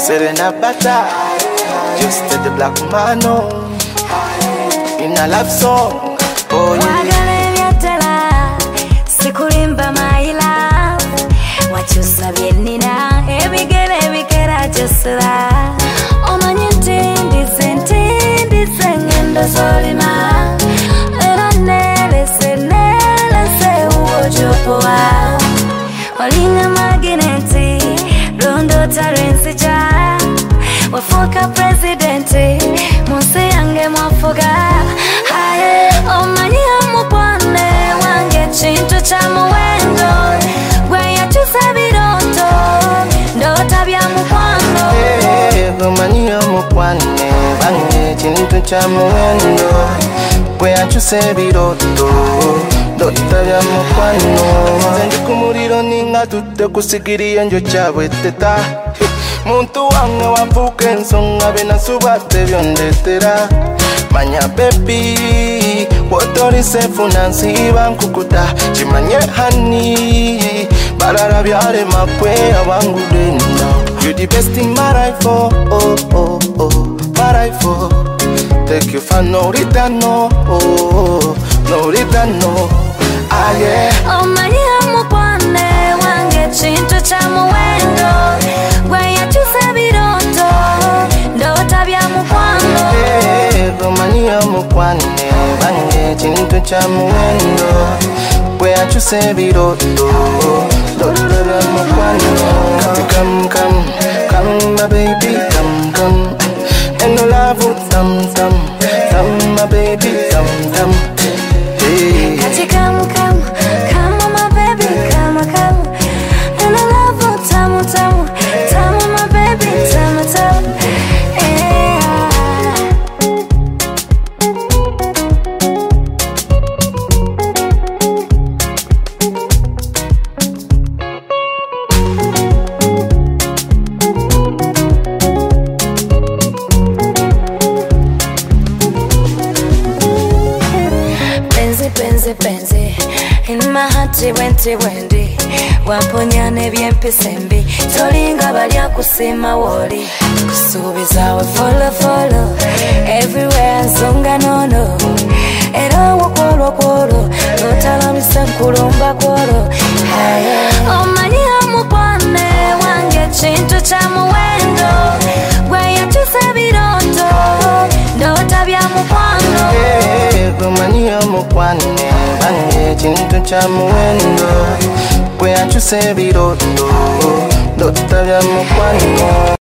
Serena Bata, just the black man in a love song. Oh yeah. Sikulimba my love, wachusa bienina, ebigera jusla. Omanyintindi sengendo solima, era nele se uojopoa. Walinga magineti, rondo tarensi ja. Wafoka presidenti, monse yange mwafoga. Haye, omanyia mupwane wange chintu cha muwendo. Gwe yachusa biroto, ndota bya mukwano. Omanyia mupwane wange chintu cha muwendo. Gwe yachusa biroto, ndota bya mukwano. Nze ndi ku muliro ninga tutte kusigiriye njo kyabweteta. Muntu wange wafuuka ensonga benasubadde byondetera. Manya baby, wotoli sefu nansiba nkukuta. Kimanye honey, balala byalema kweyawangudde nno. You the best in my life, oh, oh, oh, oh, my life, oh. Take you for no return, no, oh, no return, no. Ah yeah. Omanyia mukwane wange chintu cha muwendo. Gwe yachusa biroto, ndota bya mukwano. Omanyia mukwane wange chintu cha muwendo. Gwe yachusa biroto, ndota bya mukwano. Come my baby, come. And no love would come my baby, come. Hey. Kati come my baby, come. And I love you, tamu my baby, tamu. Yeah. Penzi in my heart wendi wamponya nebyempisembi tolinga balya kusima woli kusubiza we follow everywhere nsonga nono era wokwolo notalamisa nkulumba kwolo omanyia mukwane wange chintu cha muwendo gwe yachusa biroto ndota bya mukwano. Omanyia mukwane wange chintu cha muwendo. Gwe yachusa biroto, ndota bya mukwano.